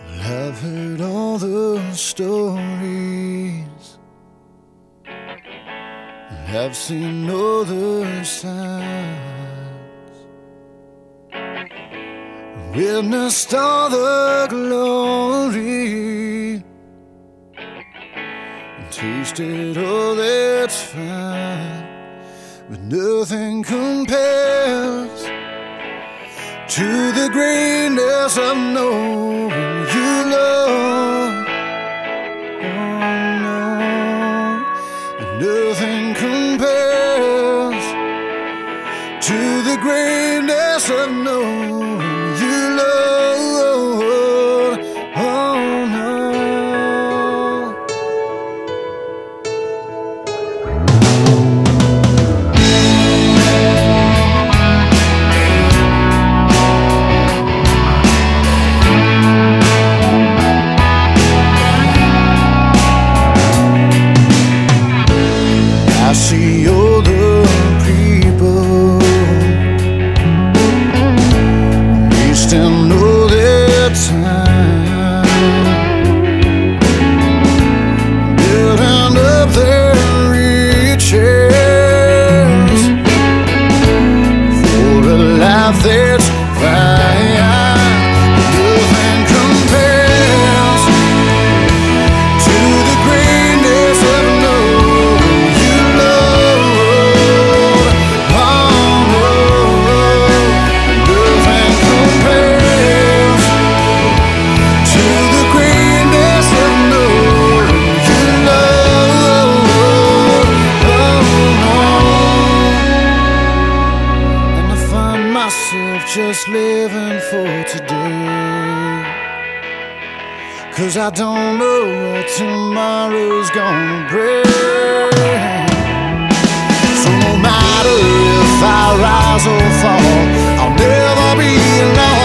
I've heard all the stories, and I've seen all the signs, witnessed all the glory, and tasted all that's fine. But nothing compares to the greatness of knowing you, Lord. Oh no, and nothing compares to the greatness of knowing you, Lord. Oh no. I see all the people wasting all their time, building up their riches for a life that's fine. Nothing compares to the greatness of knowing you, Lord. Oh, nothing compares to the greatness of knowing you, Lord. And I find myself just living for today, 'cause I don't know what tomorrow's gonna bring. So no matter if I rise or fall, I'll never be alone.